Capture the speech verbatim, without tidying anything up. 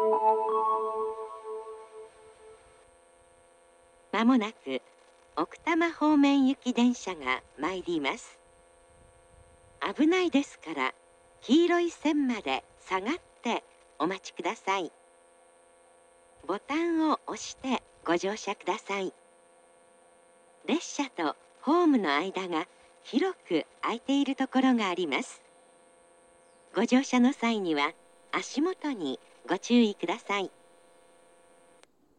まもなく奥多摩方面行き電車が参ります。危ないですから黄色い線まで下がってお待ちください。ボタンを押してご乗車ください。列車とホームの間が広く空いているところがあります。ご乗車の際には足元にご注意ください。